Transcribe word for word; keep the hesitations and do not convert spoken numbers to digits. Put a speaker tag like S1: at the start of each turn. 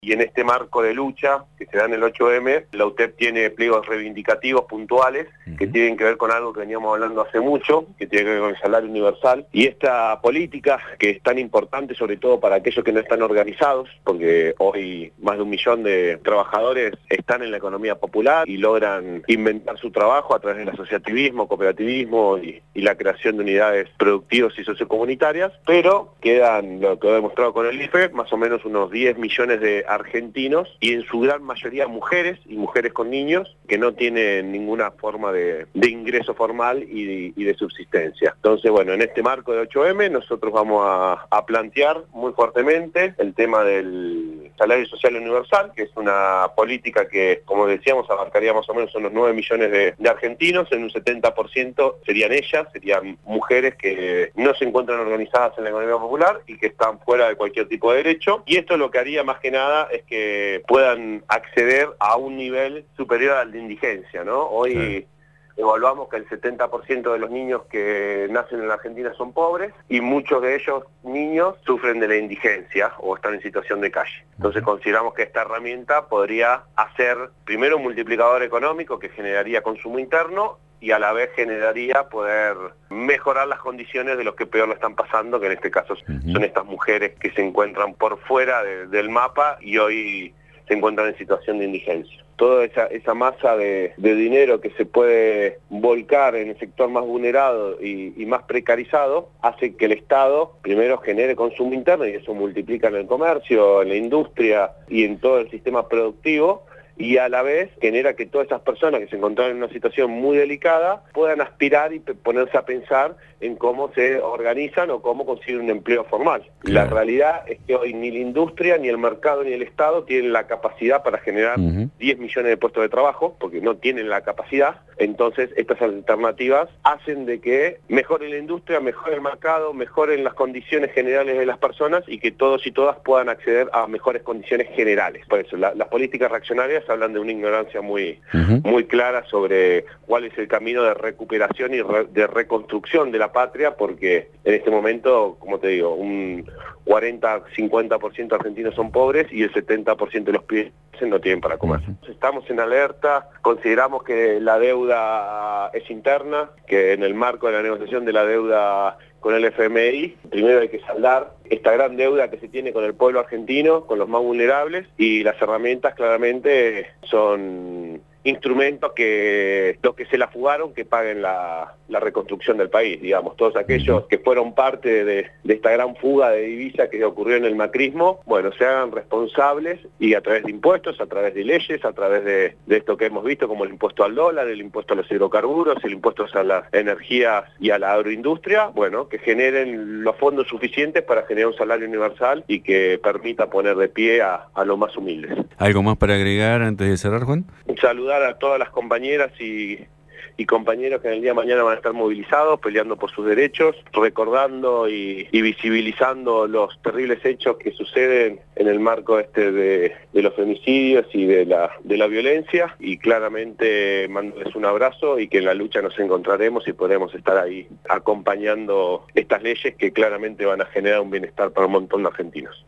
S1: Y en este marco de lucha que se da en el ocho eme, la U T E P tiene pliegos reivindicativos puntuales uh-huh. que tienen que ver con algo que veníamos hablando hace mucho, que tiene que ver con el salario universal. Y esta política, que es tan importante sobre todo para aquellos que no están organizados, porque hoy más de un millón de trabajadores están en la economía popular y logran inventar su trabajo a través del asociativismo, cooperativismo y, y la creación de unidades productivas y sociocomunitarias, pero quedan, lo que he demostrado con el I F E, más o menos unos diez millones de argentinos y en su gran mayoría mujeres y mujeres con niños que no tienen ninguna forma de, de ingreso formal y de, y de subsistencia. Entonces, bueno, en este marco de ocho eme nosotros vamos a, a plantear muy fuertemente el tema del salario social universal, que es una política que, como decíamos, abarcaría más o menos unos nueve millones de, de argentinos. En un setenta por ciento serían ellas, serían mujeres que no se encuentran organizadas en la economía popular y que están fuera de cualquier tipo de derecho. Y esto lo que haría más que nada es que puedan acceder a un nivel superior al de indigencia, ¿no? Hoy sí. Evaluamos que el setenta por ciento de los niños que nacen en la Argentina son pobres y muchos de ellos niños sufren de la indigencia o están en situación de calle. Entonces consideramos que esta herramienta podría hacer primero un multiplicador económico que generaría consumo interno y a la vez generaría poder mejorar las condiciones de los que peor lo están pasando, que en este caso uh-huh. son estas mujeres que se encuentran por fuera de, del mapa y hoy se encuentran en situación de indigencia. Toda esa, esa masa de, de dinero que se puede volcar en el sector más vulnerado y, y más precarizado hace que el Estado primero genere consumo interno y eso multiplica en el comercio, en la industria y en todo el sistema productivo, y a la vez genera que todas esas personas que se encontraron en una situación muy delicada puedan aspirar y ponerse a pensar en cómo se organizan o cómo consiguen un empleo formal. Claro. La realidad es que hoy ni la industria, ni el mercado, ni el Estado tienen la capacidad para generar uh-huh. diez millones de puestos de trabajo, porque no tienen la capacidad. Entonces estas alternativas hacen de que mejore la industria, mejore el mercado, mejoren las condiciones generales de las personas y que todos y todas puedan acceder a mejores condiciones generales. Por eso la, las políticas reaccionarias hablan de una ignorancia muy, uh-huh. muy clara sobre cuál es el camino de recuperación y re, de reconstrucción de la patria, porque en este momento, como te digo, un cuarenta a cincuenta por ciento de argentinos son pobres y el setenta por ciento de los pibes no tienen para comer. Uh-huh. Estamos en alerta, consideramos que la deuda es interna, que en el marco de la negociación de la deuda con el F M I, primero hay que saldar esta gran deuda que se tiene con el pueblo argentino, con los más vulnerables, y las herramientas claramente son instrumentos que los que se la fugaron que paguen la, la reconstrucción del país, digamos, todos aquellos que fueron parte de, de esta gran fuga de divisas que ocurrió en el macrismo, bueno, se hagan responsables y a través de impuestos, a través de leyes, a través de, de esto que hemos visto como el impuesto al dólar, el impuesto a los hidrocarburos, el impuesto a las energías y a la agroindustria, bueno, que generen los fondos suficientes para generar un salario universal y que permita poner de pie a, a los más humildes.
S2: ¿Algo más para agregar antes de cerrar, Juan?
S1: Saludar a todas las compañeras y, y compañeros que en el día de mañana van a estar movilizados, peleando por sus derechos, recordando y, y visibilizando los terribles hechos que suceden en el marco este de, de los femicidios y de la, de la violencia, y claramente mandarles un abrazo y que en la lucha nos encontraremos y podremos estar ahí acompañando estas leyes que claramente van a generar un bienestar para un montón de argentinos.